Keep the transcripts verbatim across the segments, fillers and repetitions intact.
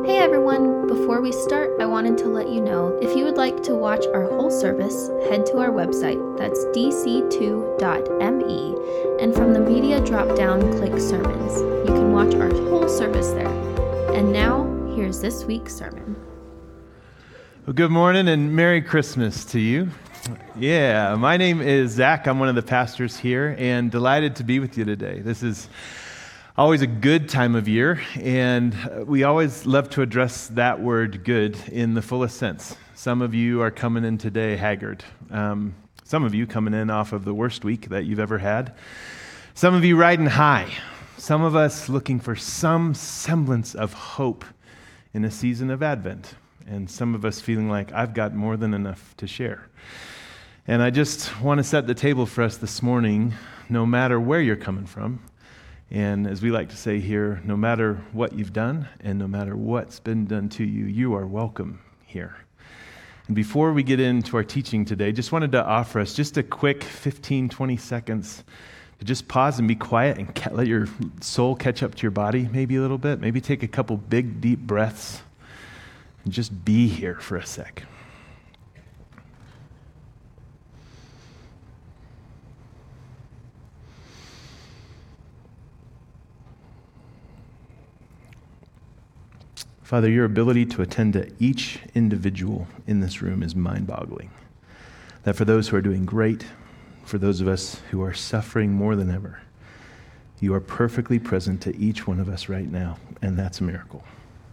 Hey everyone, before we start, I wanted to let you know if you would like to watch our whole service, head to our website, that's d c two dot m e, and from the media drop-down, click sermons. You can watch our whole service there. And now, here's this week's sermon. Well, good morning and Merry Christmas to you. Yeah, my name is Zach. I'm one of the pastors here and delighted to be with you today. This is always a good time of year, and we always love to address that word good in the fullest sense. Some of you are coming in today haggard. Um, some of you coming in off of the worst week that you've ever had. Some of you riding high. Some of us looking for some semblance of hope in a season of Advent. And some of us feeling like I've got more than enough to share. And I just want to set the table for us this morning, no matter where you're coming from. And as we like to say here, no matter what you've done and no matter what's been done to you, you are welcome here. And before we get into our teaching today, just wanted to offer us just a quick fifteen, twenty seconds to just pause and be quiet and ca- let your soul catch up to your body maybe a little bit. Maybe take a couple big, deep breaths and just be here for a sec. Father, your ability to attend to each individual in this room is mind-boggling. That for those who are doing great, for those of us who are suffering more than ever, you are perfectly present to each one of us right now, and that's a miracle.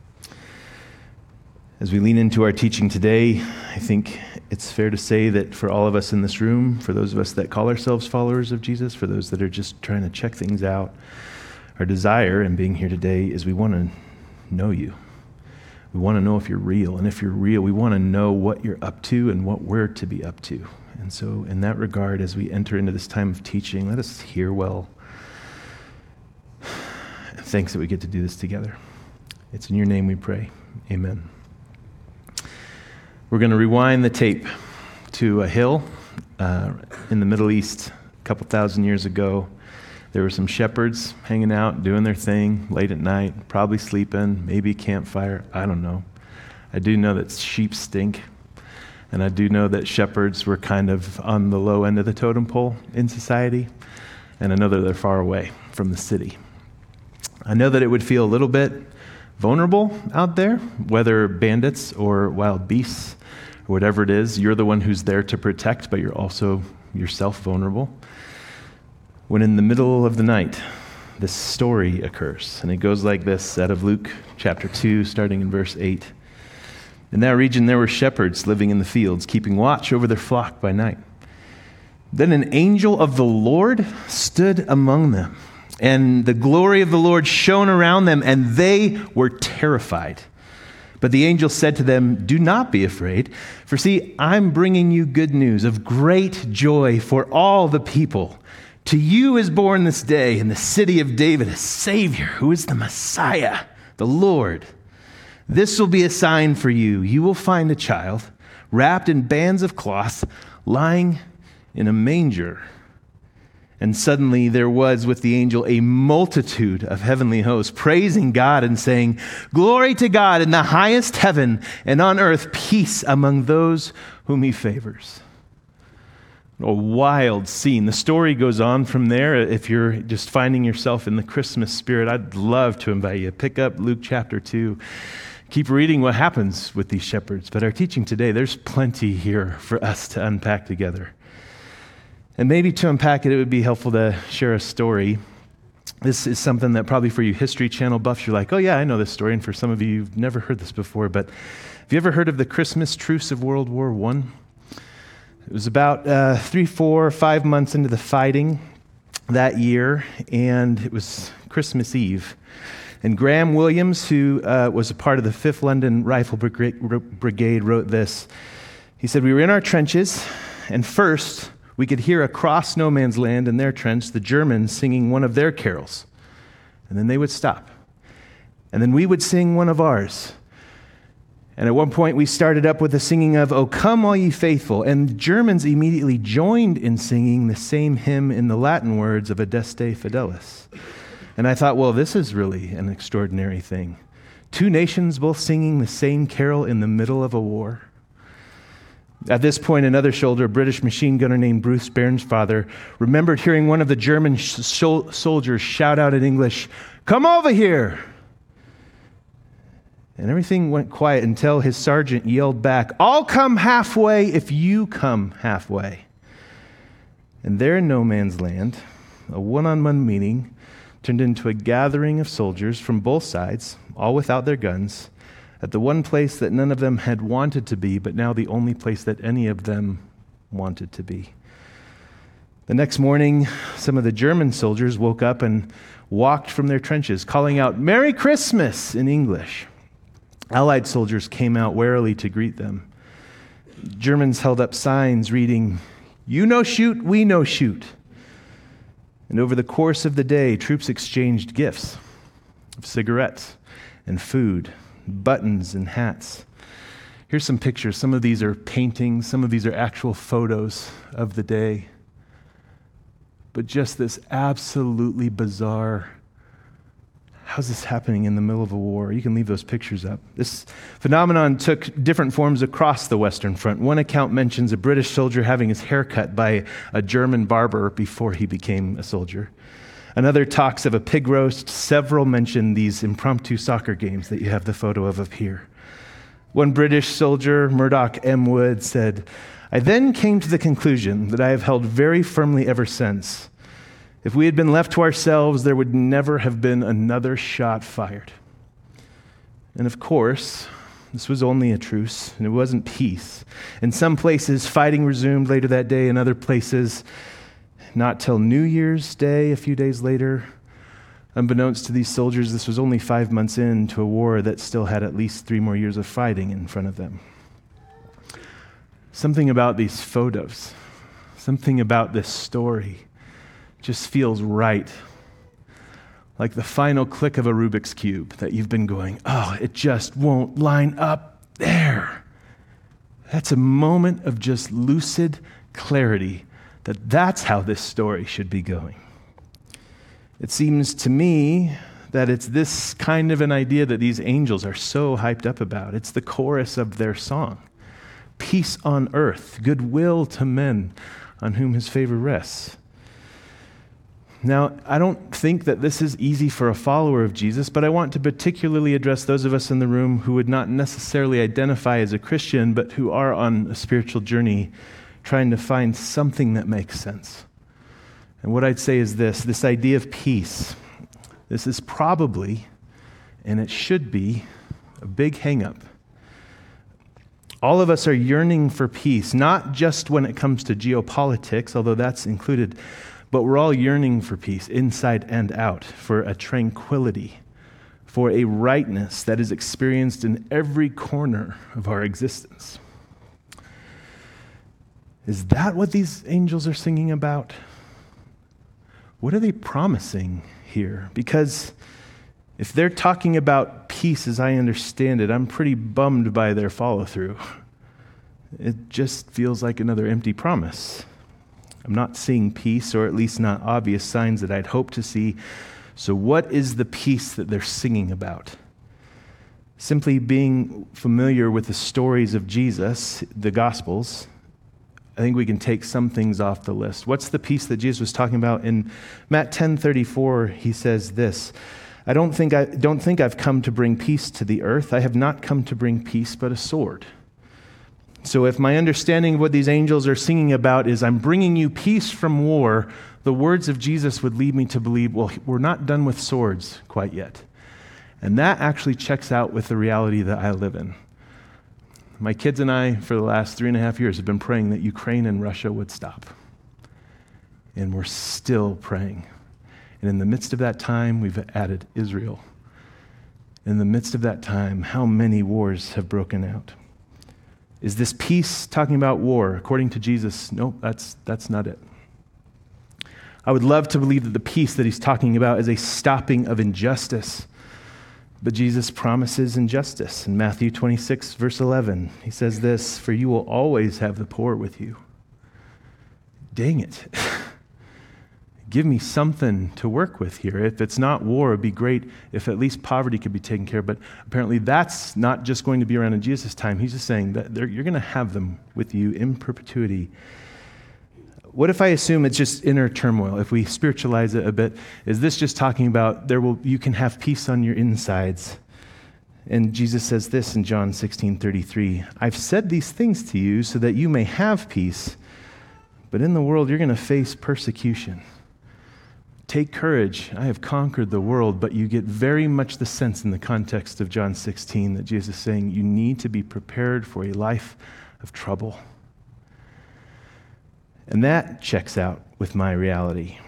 As we lean into our teaching today, I think it's fair to say that for all of us in this room, for those of us that call ourselves followers of Jesus, for those that are just trying to check things out, our desire in being here today is we want to know you. We want to know if you're real, and if you're real, we want to know what you're up to and what we're to be up to. And so in that regard, as we enter into this time of teaching, let us hear well. Thanks that we get to do this together. It's in your name we pray. Amen. We're going to rewind the tape to a hill uh, in the Middle East a couple thousand years ago. There were some shepherds hanging out, doing their thing late at night, probably sleeping, maybe campfire, I don't know. I do know that sheep stink, and I do know that shepherds were kind of on the low end of the totem pole in society, and I know that they're far away from the city. I know that it would feel a little bit vulnerable out there, whether bandits or wild beasts or whatever it is. You're the one who's there to protect, but you're also yourself vulnerable. When in the middle of the night, this story occurs, and it goes like this out of Luke chapter two, starting in verse eight. In that region there were shepherds living in the fields, keeping watch over their flock by night. Then an angel of the Lord stood among them, and the glory of the Lord shone around them, and they were terrified. But the angel said to them, "Do not be afraid, for see, I'm bringing you good news of great joy for all the people. To you is born this day in the city of David a Savior, who is the Messiah, the Lord. This will be a sign for you. You will find a child wrapped in bands of cloth, lying in a manger." And suddenly there was with the angel a multitude of heavenly hosts, praising God and saying, "Glory to God in the highest heaven, and on earth peace among those whom he favors." A wild scene. The story goes on from there. If you're just finding yourself in the Christmas spirit, I'd love to invite you. Pick up Luke chapter two. Keep reading what happens with these shepherds. But our teaching today, there's plenty here for us to unpack together. And maybe to unpack it, it would be helpful to share a story. This is something that probably for you History Channel buffs, you're like, oh yeah, I know this story. And for some of you, you've never heard this before. But have you ever heard of the Christmas truce of World War One? It was about uh, three, four, five months into the fighting that year, and it was Christmas Eve. And Graham Williams, who uh, was a part of the fifth London Rifle Brigade, wrote this. He said, "We were in our trenches, and first we could hear across no man's land in their trench the Germans singing one of their carols. And then they would stop. And then we would sing one of ours. And at one point, we started up with the singing of, 'O come, all ye faithful.' And the Germans immediately joined in singing the same hymn in the Latin words of Adeste Fidelis. And I thought, well, this is really an extraordinary thing. Two nations both singing the same carol in the middle of a war. At this point, another soldier, a British machine gunner named Bruce Bairnsfather, remembered hearing one of the German sh- soldiers shout out in English, "Come over here!" And everything went quiet until his sergeant yelled back, "I'll come halfway if you come halfway." And there in no man's land, a one-on-one meeting turned into a gathering of soldiers from both sides, all without their guns, at the one place that none of them had wanted to be, but now the only place that any of them wanted to be. The next morning, some of the German soldiers woke up and walked from their trenches, calling out, "Merry Christmas!" in English. Allied soldiers came out warily to greet them. Germans held up signs reading, "You no shoot, we no shoot." And over the course of the day, troops exchanged gifts of cigarettes and food, buttons and hats. Here's some pictures. Some of these are paintings. Some of these are actual photos of the day. But just this absolutely bizarre, how's this happening in the middle of a war? You can leave those pictures up. This phenomenon took different forms across the Western Front. One account mentions a British soldier having his hair cut by a German barber before he became a soldier. Another talks of a pig roast. Several mention these impromptu soccer games that you have the photo of up here. One British soldier, Murdoch M. Wood, said, "I then came to the conclusion that I have held very firmly ever since. If we had been left to ourselves, there would never have been another shot fired." And of course, this was only a truce, and it wasn't peace. In some places, fighting resumed later that day. In other places, not till New Year's Day, a few days later. Unbeknownst to these soldiers, this was only five months into a war that still had at least three more years of fighting in front of them. Something about these photos, something about this story just feels right. Like the final click of a Rubik's Cube that you've been going, oh, it just won't line up there. That's a moment of just lucid clarity that that's how this story should be going. It seems to me that it's this kind of an idea that these angels are so hyped up about. It's the chorus of their song. Peace on earth, goodwill to men on whom his favor rests. Now, I don't think that this is easy for a follower of Jesus, but I want to particularly address those of us in the room who would not necessarily identify as a Christian, but who are on a spiritual journey trying to find something that makes sense. And what I'd say is this, this idea of peace, this is probably, and it should be, a big hang-up. All of us are yearning for peace, not just when it comes to geopolitics, although that's included, but we're all yearning for peace, inside and out, for a tranquility, for a rightness that is experienced in every corner of our existence. Is that what these angels are singing about? What are they promising here? Because if they're talking about peace as I understand it, I'm pretty bummed by their follow-through. It just feels like another empty promise. I'm not seeing peace, or at least not obvious signs that I'd hope to see. So what is the peace that they're singing about? Simply being familiar with the stories of Jesus, the Gospels, I think we can take some things off the list. What's the peace that Jesus was talking about? In Matthew ten thirty-four, he says this, I don't think I don't think I've come to bring peace to the earth. I have not come to bring peace, but a sword. So if my understanding of what these angels are singing about is I'm bringing you peace from war, the words of Jesus would lead me to believe, well, we're not done with swords quite yet. And that actually checks out with the reality that I live in. My kids and I, for the last three and a half years, have been praying that Ukraine and Russia would stop. And we're still praying. And in the midst of that time, we've added Israel. In the midst of that time, how many wars have broken out? Is this peace talking about war? According to Jesus, no, that's, that's not it. I would love to believe that the peace that he's talking about is a stopping of injustice. But Jesus promises injustice. In Matthew twenty-six, verse eleven, he says this, for you will always have the poor with you. Dang it. give me something to work with here. If it's not war, it'd be great if at least poverty could be taken care of. But apparently that's not just going to be around in Jesus' time. He's just saying that you're going to have them with you in perpetuity. What if I assume it's just inner turmoil? If we spiritualize it a bit, is this just talking about there will you can have peace on your insides? And Jesus says this in John sixteen thirty-three, I've said these things to you so that you may have peace, but in the world you're going to face persecution. Take courage, I have conquered the world, but you get very much the sense in the context of John sixteen that Jesus is saying you need to be prepared for a life of trouble. And that checks out with my reality.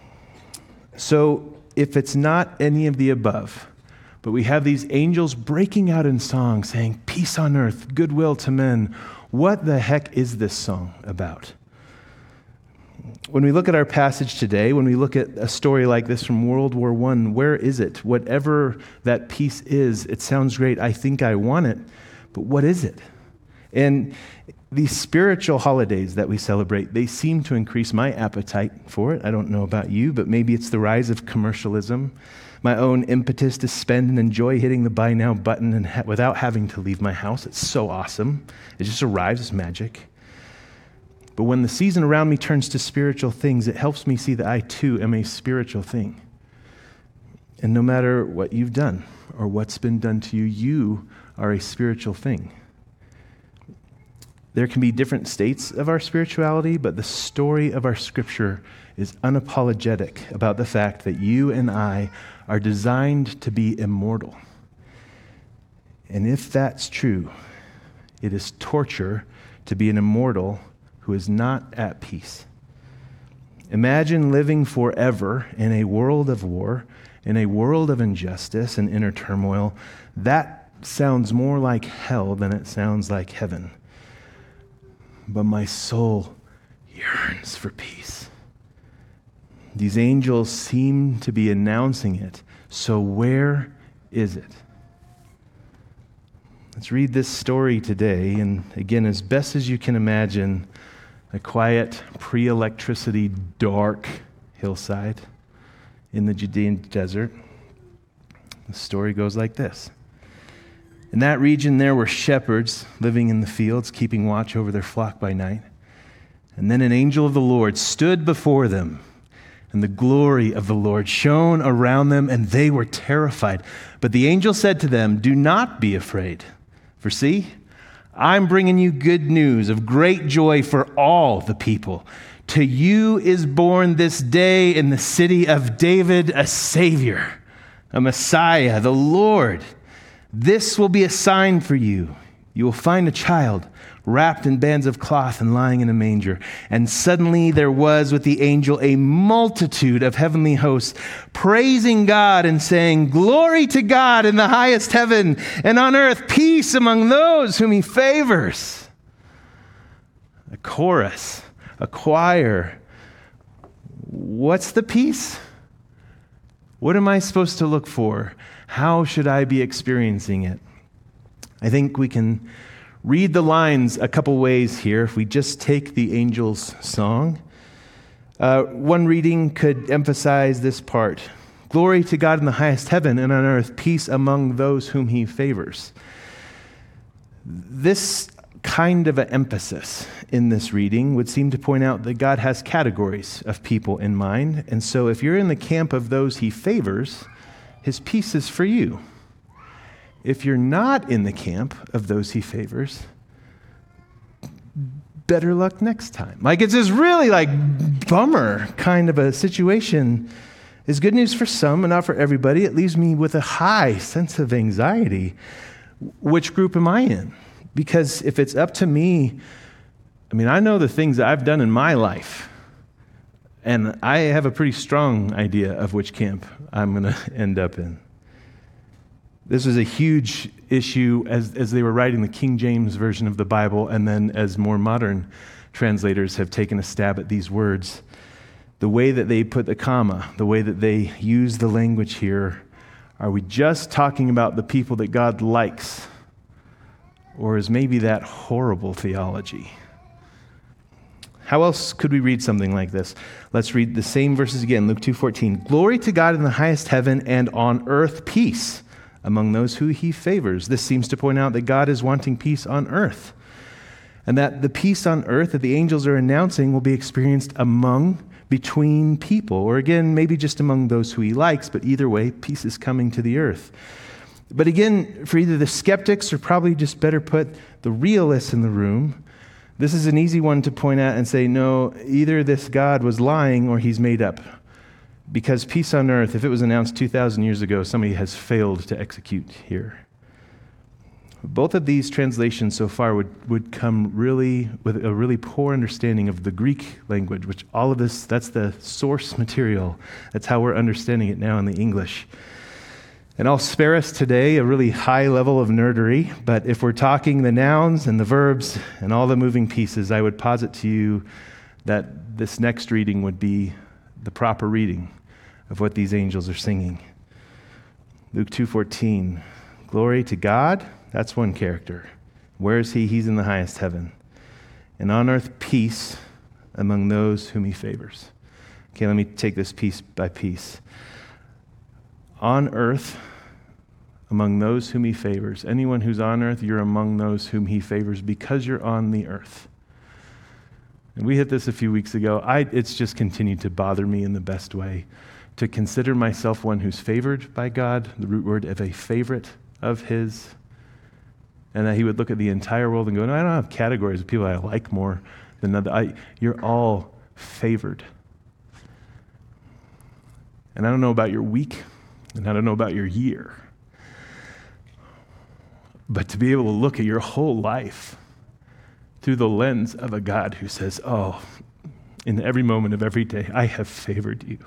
So if it's not any of the above, but we have these angels breaking out in song saying, peace on earth, goodwill to men, what the heck is this song about? When we look at our passage today, when we look at a story like this from World War One, where is it? Whatever that peace is, it sounds great. I think I want it, but what is it? And these spiritual holidays that we celebrate, they seem to increase my appetite for it. I don't know about you, but maybe it's the rise of commercialism, my own impetus to spend and enjoy hitting the buy now button and ha- without having to leave my house. It's so awesome. It just arrives as magic. But when the season around me turns to spiritual things, it helps me see that I too am a spiritual thing. And no matter what you've done or what's been done to you, you are a spiritual thing. There can be different states of our spirituality, but the story of our scripture is unapologetic about the fact that you and I are designed to be immortal. And if that's true, it is torture to be an immortal who is not at peace. Imagine living forever in a world of war, in a world of injustice and inner turmoil. That sounds more like hell than it sounds like heaven. But my soul yearns for peace. These angels seem to be announcing it. So where is it? Let's read this story today. And again, as best as you can imagine, a quiet, pre-electricity, dark hillside in the Judean desert. The story goes like this. In that region there were shepherds living in the fields, keeping watch over their flock by night. And then an angel of the Lord stood before them, and the glory of the Lord shone around them, and they were terrified. But the angel said to them, do not be afraid, for see, I'm bringing you good news of great joy for all the people. To you is born this day in the city of David a Savior, a Messiah, the Lord. This will be a sign for you. You will find a child wrapped in bands of cloth and lying in a manger. And suddenly there was with the angel a multitude of heavenly hosts, praising God and saying, glory to God in the highest heaven, and on earth peace among those whom he favors. A chorus, a choir. What's the peace? What am I supposed to look for? How should I be experiencing it? I think we can read the lines a couple ways here if we just take the angel's song. Uh, one reading could emphasize this part. Glory to God in the highest heaven, and on earth peace among those whom he favors. This kind of an emphasis in this reading would seem to point out that God has categories of people in mind. And so if you're in the camp of those he favors, his peace is for you. If you're not in the camp of those he favors, better luck next time. Like it's this really like bummer kind of a situation. It's good news for some and not for everybody. It leaves me with a high sense of anxiety. Which group am I in? Because if it's up to me, I mean, I know the things that I've done in my life, and I have a pretty strong idea of which camp I'm going to end up in. This was a huge issue as, as they were writing the King James Version of the Bible, and then as more modern translators have taken a stab at these words. The way that they put the comma, the way that they use the language here, are we just talking about the people that God likes? Or is maybe that horrible theology? How else could we read something like this? Let's read the same verses again, Luke two fourteen. Glory to God in the highest heaven, and on earth peace among those who he favors. This seems to point out that God is wanting peace on earth, and that the peace on earth that the angels are announcing will be experienced among, between people, or again, maybe just among those who he likes, but either way, peace is coming to the earth. But again, for either the skeptics or probably just better put, the realists in the room, this is an easy one to point at and say, no, either this God was lying or he's made up. Because peace on earth, if it was announced two thousand years ago, somebody has failed to execute here. Both of these translations so far would, would come really with a really poor understanding of the Greek language, which all of this, that's the source material. That's how we're understanding it now in the English. And I'll spare us today a really high level of nerdery, but if we're talking the nouns and the verbs and all the moving pieces, I would posit to you that this next reading would be the proper reading of what these angels are singing. Luke two fourteen, glory to God. That's one character. Where is he? He's in the highest heaven. And on earth, peace among those whom he favors. Okay, let me take this piece by piece. On earth, among those whom he favors. Anyone who's on earth, you're among those whom he favors because you're on the earth. And we hit this a few weeks ago. I, it's just continued to bother me in the best way to consider myself one who's favored by God, the root word of a favorite of his, and that he would look at the entire world and go, no, I don't have categories of people I like more than other. I, you're all favored. And I don't know about your week, and I don't know about your year, but to be able to look at your whole life through the lens of a God who says, oh, in every moment of every day, I have favored you.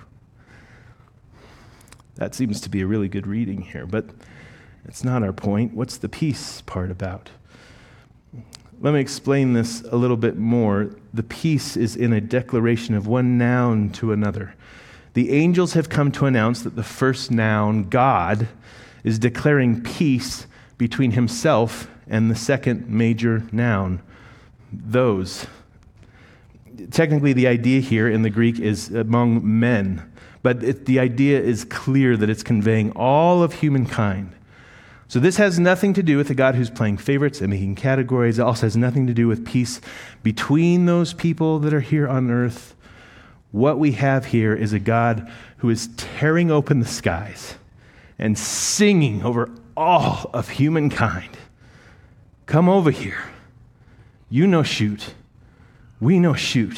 That seems to be a really good reading here, but it's not our point. What's the peace part about? Let me explain this a little bit more. The peace is in a declaration of one noun to another. The angels have come to announce that the first noun, God, is declaring peace between himself and the second major noun, those. Technically, the idea here in the Greek is among men, but it, the idea is clear that it's conveying all of humankind. So this has nothing to do with a God who's playing favorites and making categories. It also has nothing to do with peace between those people that are here on earth. What we have here is a God who is tearing open the skies and singing over all of humankind. Come over here. You know shoot. We know shoot.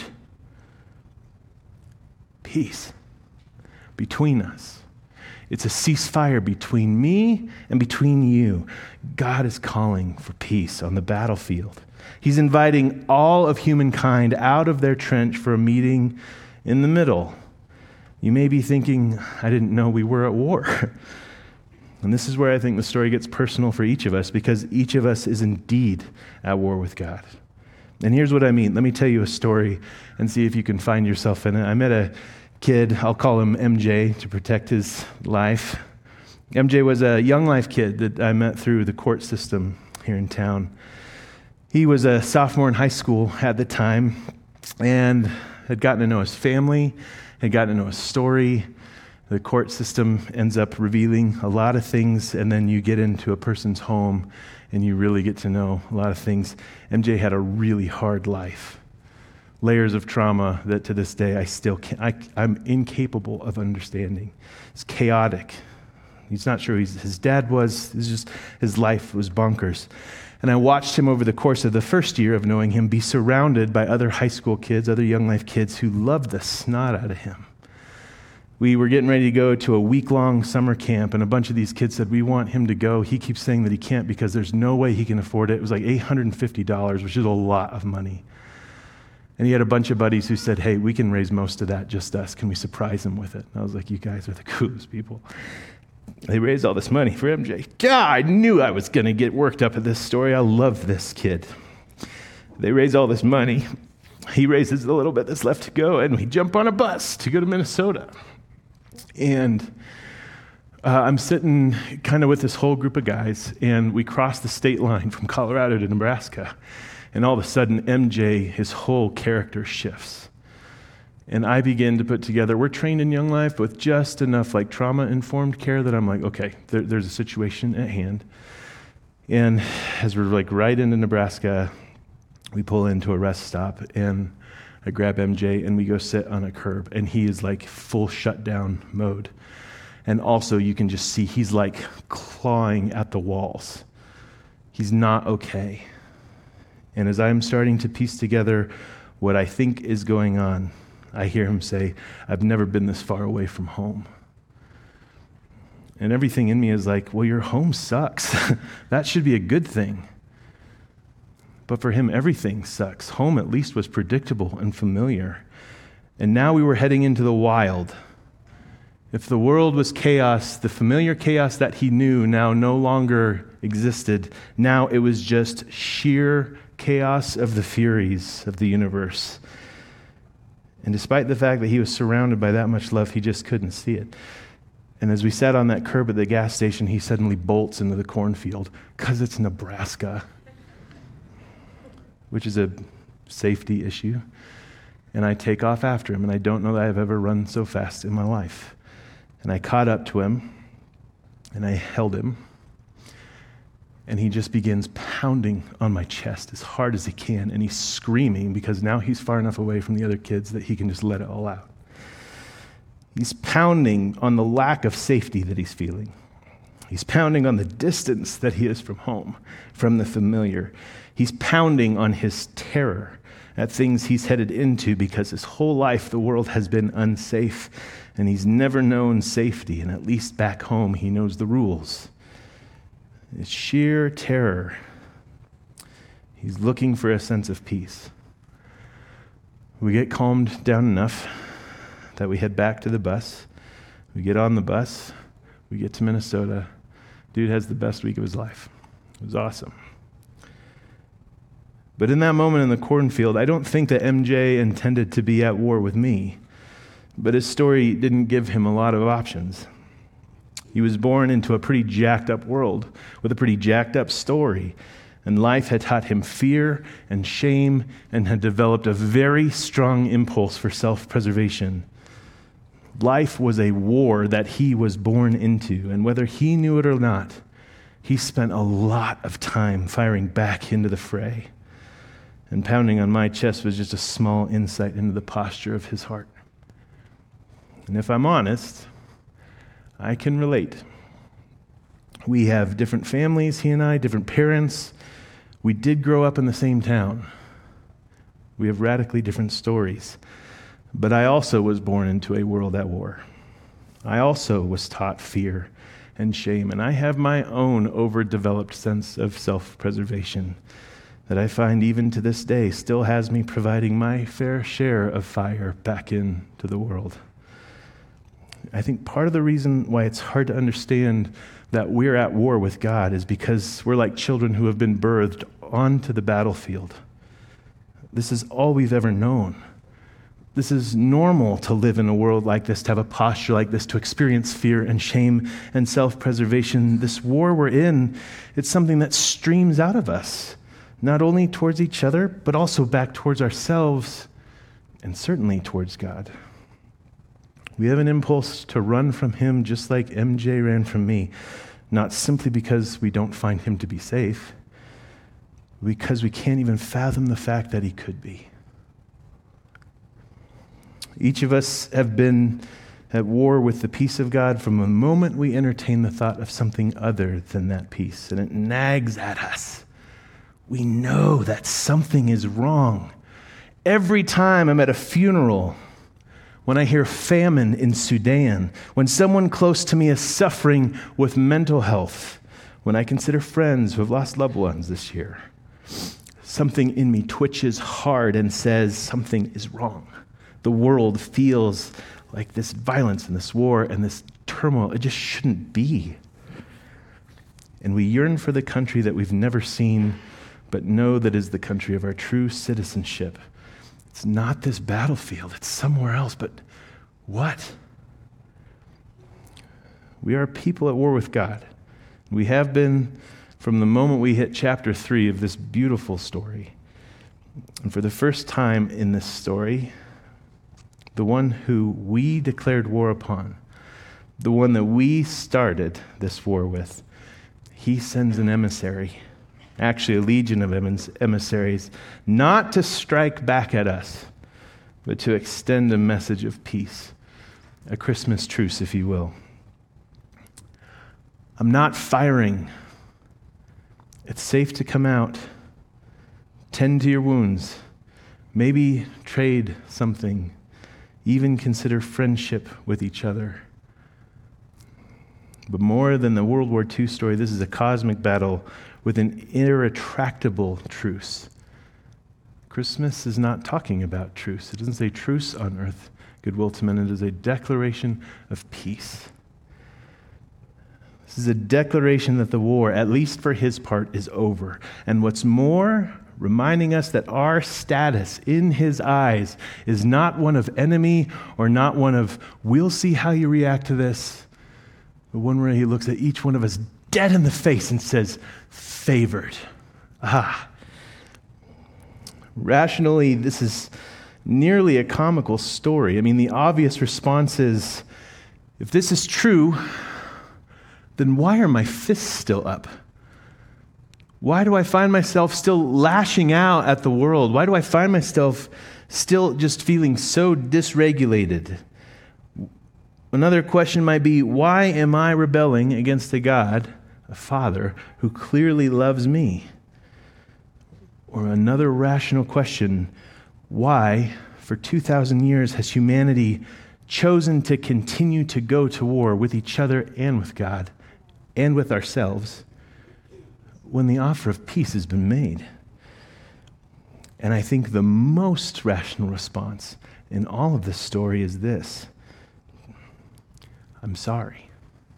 Peace between us. It's a ceasefire between me and between you. God is calling for peace on the battlefield. He's inviting all of humankind out of their trench for a meeting in the middle. You may be thinking, I didn't know we were at war. And this is where I think the story gets personal for each of us, because each of us is indeed at war with God. And here's what I mean. Let me tell you a story and see if you can find yourself in it. I met a kid, I'll call him M J to protect his life. M J was a Young Life kid that I met through the court system here in town. He was a sophomore in high school at the time and had gotten to know his family, had gotten to know his story. The court system ends up revealing a lot of things, and then you get into a person's home and you really get to know a lot of things. M J had a really hard life. Layers of trauma that to this day I still can't, I, I'm incapable of understanding. It's chaotic. He's not sure who he's, his dad was. It's just his life was bonkers. And I watched him over the course of the first year of knowing him be surrounded by other high school kids, other Young Life kids who loved the snot out of him. We were getting ready to go to a week-long summer camp, and a bunch of these kids said, we want him to go. He keeps saying that he can't because there's no way he can afford it. It was like eight hundred fifty dollars, which is a lot of money. And he had a bunch of buddies who said, hey, we can raise most of that, just us. Can we surprise him with it? And I was like, you guys are the coolest people. They raised all this money for M J. God, I knew I was going to get worked up at this story. I love this kid. They raise all this money. He raises the little bit that's left to go, and we jump on a bus to go to Minnesota. And Uh, I'm sitting kind of with this whole group of guys, and we cross the state line from Colorado to Nebraska. And all of a sudden, M J, his whole character shifts. And I begin to put together, we're trained in Young Life with just enough like trauma-informed care that I'm like, okay, there, there's a situation at hand. And as we're like right into Nebraska, we pull into a rest stop, and I grab M J, and we go sit on a curb, and he is like full shutdown mode. And also you can just see he's like clawing at the walls. He's not okay. And as I'm starting to piece together what I think is going on, I hear him say, I've never been this far away from home. And everything in me is like, well, your home sucks. That should be a good thing. But for him, everything sucks. Home at least was predictable and familiar. And now we were heading into the wild. If the world was chaos, the familiar chaos that he knew now no longer existed. Now it was just sheer chaos of the furies of the universe. And despite the fact that he was surrounded by that much love, he just couldn't see it. And as we sat on that curb at the gas station, he suddenly bolts into the cornfield because it's Nebraska, which is a safety issue. And I take off after him, and I don't know that I've ever run so fast in my life. And I caught up to him, and I held him, and he just begins pounding on my chest as hard as he can, and he's screaming because now he's far enough away from the other kids that he can just let it all out. He's pounding on the lack of safety that he's feeling. He's pounding on the distance that he is from home, from the familiar. He's pounding on his terror at things he's headed into because his whole life the world has been unsafe, and he's never known safety, and at least back home he knows the rules. It's sheer terror. He's looking for a sense of peace. We get calmed down enough that we head back to the bus. We get on the bus. We get to Minnesota. Dude has the best week of his life. It was awesome. But in that moment in the cornfield, I don't think that M J intended to be at war with me. But his story didn't give him a lot of options. He was born into a pretty jacked up world with a pretty jacked up story. And life had taught him fear and shame and had developed a very strong impulse for self-preservation. Life was a war that he was born into, and whether he knew it or not, he spent a lot of time firing back into the fray. And pounding on my chest was just a small insight into the posture of his heart. And if I'm honest, I can relate. We have different families, he and I, different parents. We did grow up in the same town. We have radically different stories. But I also was born into a world at war. I also was taught fear and shame, and I have my own overdeveloped sense of self-preservation that I find even to this day still has me providing my fair share of fire back into the world. I think part of the reason why it's hard to understand that we're at war with God is because we're like children who have been birthed onto the battlefield. This is all we've ever known. This is normal to live in a world like this, to have a posture like this, to experience fear and shame and self-preservation. This war we're in, it's something that streams out of us, not only towards each other, but also back towards ourselves and certainly towards God. We have an impulse to run from him just like M J ran from me, not simply because we don't find him to be safe, because we can't even fathom the fact that he could be. Each of us have been at war with the peace of God from the moment we entertain the thought of something other than that peace, and it nags at us. We know that something is wrong. Every time I'm at a funeral, when I hear famine in Sudan, when someone close to me is suffering with mental health, when I consider friends who have lost loved ones this year, something in me twitches hard and says something is wrong. The world feels like this violence and this war and this turmoil. It just shouldn't be. And we yearn for the country that we've never seen, but know that is the country of our true citizenship. It's not this battlefield. It's somewhere else. But what? We are people at war with God. We have been from the moment we hit chapter three of this beautiful story. And for the first time in this story, the one who we declared war upon, the one that we started this war with, he sends an emissary, actually a legion of emissaries, not to strike back at us, but to extend a message of peace, a Christmas truce, if you will. I'm not firing. It's safe to come out, tend to your wounds, maybe trade something, even consider friendship with each other. But more than the World War Two story, this is a cosmic battle with an irretractable truce. Christmas is not talking about truce. It doesn't say truce on earth, goodwill to men. It is a declaration of peace. This is a declaration that the war, at least for his part, is over. And what's more, reminding us that our status in his eyes is not one of enemy or not one of, we'll see how you react to this, but one where he looks at each one of us dead in the face and says, favored. Ah. Rationally, this is nearly a comical story. I mean, the obvious response is, if this is true, then why are my fists still up? Why do I find myself still lashing out at the world? Why do I find myself still just feeling so dysregulated? Another question might be, why am I rebelling against a God, a Father, who clearly loves me? Or another rational question, why, for two thousand years, has humanity chosen to continue to go to war with each other and with God and with ourselves when the offer of peace has been made? And I think the most rational response in all of this story is this: I'm sorry.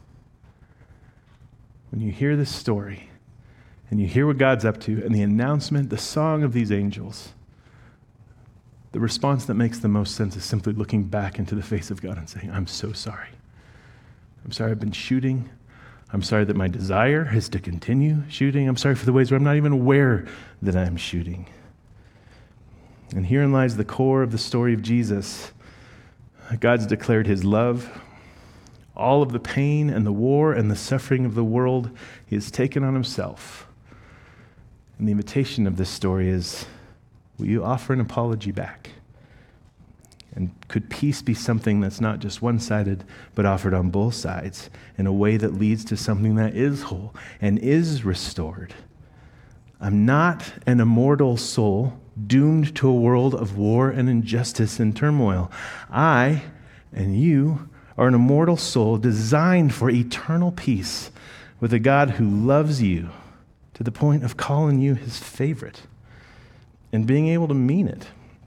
When you hear this story and you hear what God's up to and the announcement, the song of these angels, the response that makes the most sense is simply looking back into the face of God and saying, I'm so sorry. I'm sorry I've been shooting. I'm sorry that my desire is to continue shooting. I'm sorry for the ways where I'm not even aware that I'm shooting. And herein lies the core of the story of Jesus. God's declared his love. All of the pain and the war and the suffering of the world he has taken on himself. And the invitation of this story is, will you offer an apology back? And could peace be something that's not just one-sided, but offered on both sides in a way that leads to something that is whole and is restored? I'm not an immortal soul doomed to a world of war and injustice and turmoil. I and you are an immortal soul designed for eternal peace with a God who loves you to the point of calling you his favorite and being able to mean it.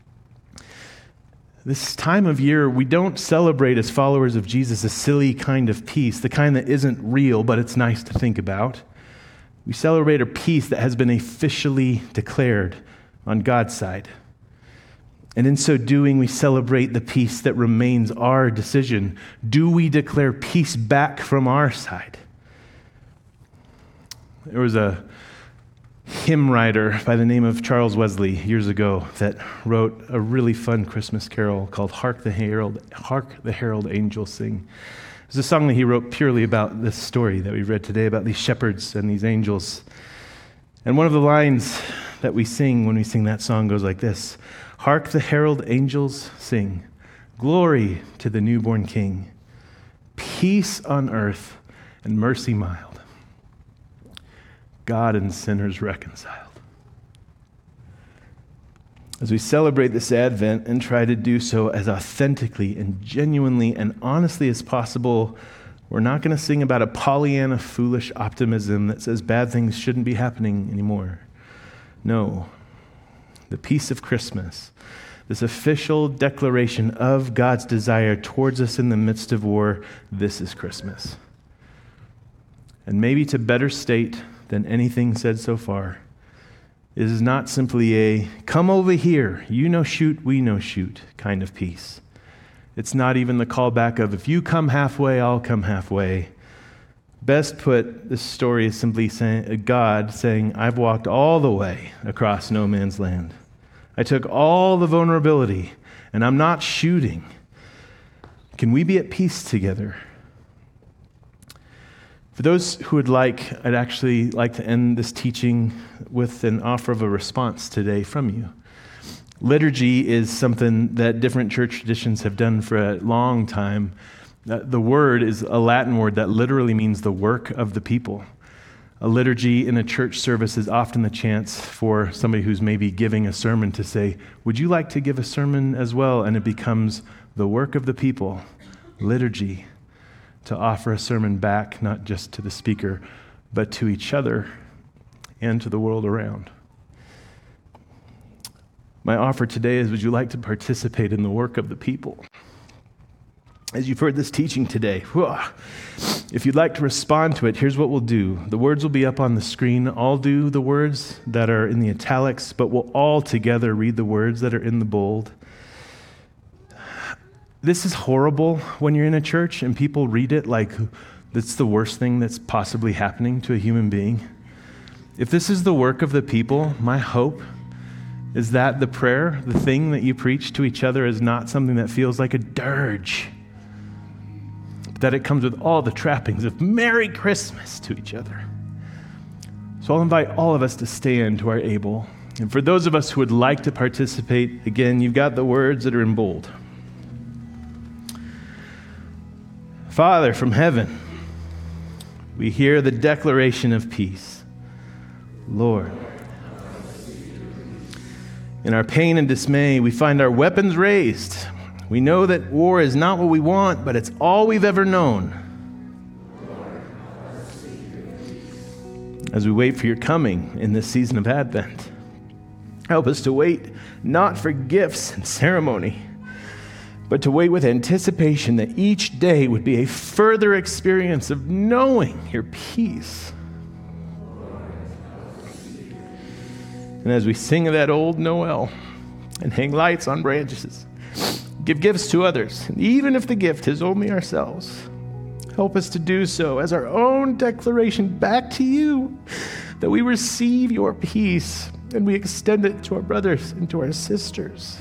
This time of year, we don't celebrate as followers of Jesus a silly kind of peace, the kind that isn't real, but it's nice to think about. We celebrate a peace that has been officially declared on God's side. And in so doing, we celebrate the peace that remains our decision. Do we declare peace back from our side? There was a hymn writer by the name of Charles Wesley years ago that wrote a really fun Christmas carol called Hark the Herald, Hark the Herald Angels Sing. It's a song that he wrote purely about this story that we read today, about these shepherds and these angels. And one of the lines that we sing when we sing that song goes like this: Hark the herald angels sing, glory to the newborn King, peace on earth and mercy mild, God and sinners reconciled. As we celebrate this Advent and try to do so as authentically and genuinely and honestly as possible, we're not going to sing about a Pollyanna foolish optimism that says bad things shouldn't be happening anymore. No. The peace of Christmas, this official declaration of God's desire towards us in the midst of war, this is Christmas. And maybe to better state than anything said so far, it is not simply a come over here, you no shoot, we no shoot kind of peace. It's not even the callback of if you come halfway, I'll come halfway, Best put, this story is simply saying, God saying, I've walked all the way across no man's land. I took all the vulnerability, and I'm not shooting. Can we be at peace together? For those who would like, I'd actually like to end this teaching with an offer of a response today from you. Liturgy is something that different church traditions have done for a long time. The word is a Latin word that literally means the work of the people. A liturgy in a church service is often the chance for somebody who's maybe giving a sermon to say, would you like to give a sermon as well? And it becomes the work of the people, liturgy, to offer a sermon back, not just to the speaker, but to each other and to the world around. My offer today is, would you like to participate in the work of the people? As you've heard this teaching today, if you'd like to respond to it, here's what we'll do. The words will be up on the screen. I'll do the words that are in the italics, but we'll all together read the words that are in the bold. This is horrible when you're in a church and people read it like it's the worst thing that's possibly happening to a human being. If this is the work of the people, my hope is that the prayer, the thing that you preach to each other, is not something that feels like a dirge, that it comes with all the trappings of Merry Christmas to each other. So I'll invite all of us to stand who are able. And for those of us who would like to participate, again, you've got the words that are in bold. Father from heaven, we hear the declaration of peace. Lord, in our pain and dismay, we find our weapons raised. We know that war is not what we want, but it's all we've ever known. As we wait for your coming in this season of Advent, help us to wait not for gifts and ceremony, but to wait with anticipation that each day would be a further experience of knowing your peace. And as we sing of that old Noel and hang lights on branches, give gifts to others, and even if the gift is only ourselves, help us to do so as our own declaration back to you, that we receive your peace and we extend it to our brothers and to our sisters.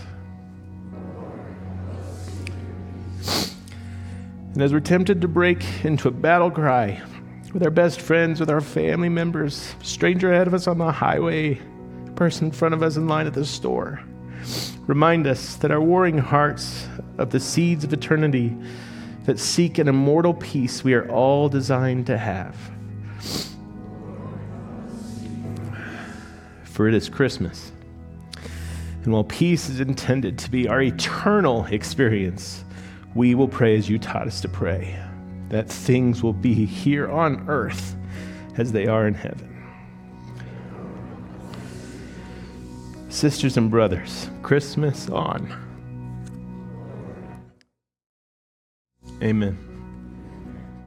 And as we're tempted to break into a battle cry with our best friends, with our family members, stranger ahead of us on the highway, person in front of us in line at the store, remind us that our warring hearts of the seeds of eternity that seek an immortal peace we are all designed to have. For it is Christmas. And while peace is intended to be our eternal experience, we will pray as you taught us to pray, that things will be here on earth as they are in heaven. Sisters and brothers, Christmas on. Amen.